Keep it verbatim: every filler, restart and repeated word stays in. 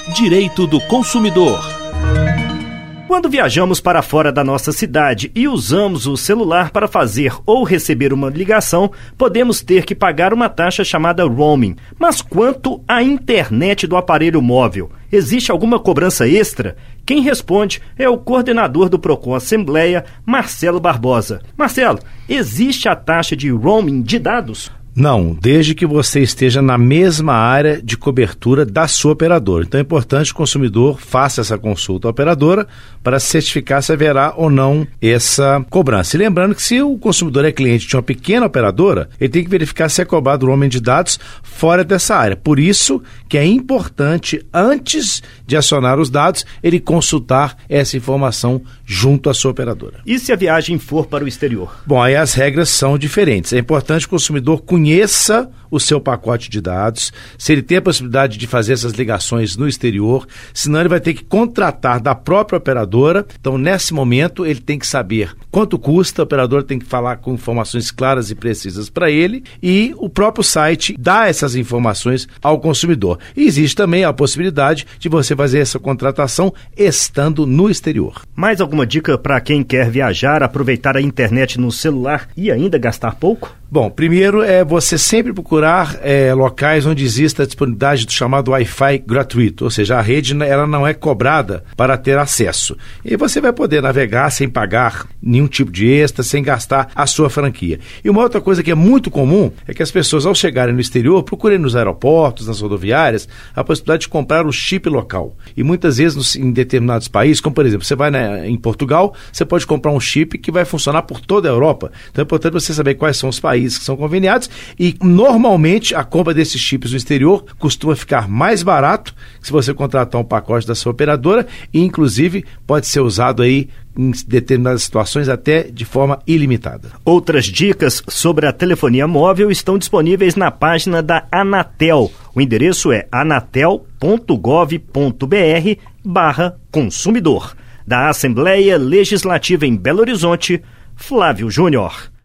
Direito do consumidor. Quando viajamos para fora da nossa cidade e usamos o celular para fazer ou receber uma ligação, podemos ter que pagar uma taxa chamada roaming. Mas quanto à internet do aparelho móvel, existe alguma cobrança extra? Quem responde é o coordenador do Procon Assembleia, Marcelo Barbosa. Marcelo, existe a taxa de roaming de dados? Não, desde que você esteja na mesma área de cobertura da sua operadora. Então é importante que o consumidor faça essa consulta à operadora para certificar se haverá ou não essa cobrança. E lembrando que se o consumidor é cliente de uma pequena operadora, ele tem que verificar se é cobrado o roaming de dados fora dessa área. Por isso que é importante, antes de acionar os dados, ele consultar essa informação junto à sua operadora. E se a viagem for para o exterior? Bom, aí as regras são diferentes. É importante que o consumidor conheça Conheça o seu pacote de dados, se ele tem a possibilidade de fazer essas ligações no exterior, senão ele vai ter que contratar da própria operadora. Então, nesse momento, ele tem que saber quanto custa, a operadora tem que falar com informações claras e precisas para ele, e o próprio site dá essas informações ao consumidor. E existe também a possibilidade de você fazer essa contratação estando no exterior. Mais alguma dica para quem quer viajar, aproveitar a internet no celular e ainda gastar pouco? Bom, primeiro é você sempre procurar é, locais onde exista a disponibilidade do chamado Wi-Fi gratuito, ou seja, a rede ela não é cobrada para ter acesso. E você vai poder navegar sem pagar nenhum tipo de extra, sem gastar a sua franquia. E uma outra coisa que é muito comum é que as pessoas, ao chegarem no exterior, procurem nos aeroportos, nas rodoviárias, a possibilidade de comprar o chip local. E muitas vezes nos, em determinados países, como por exemplo, você vai na, em Portugal, você pode comprar um chip que vai funcionar por toda a Europa. Então é importante você saber quais são os países que são conveniados, e normalmente a compra desses chips no exterior costuma ficar mais barato se você contratar um pacote da sua operadora, e inclusive pode ser usado aí em determinadas situações até de forma ilimitada. Outras dicas sobre a telefonia móvel estão disponíveis na página da Anatel. O endereço é anatel ponto gov ponto br barra consumidor. Da Assembleia Legislativa em Belo Horizonte, Flávio Júnior.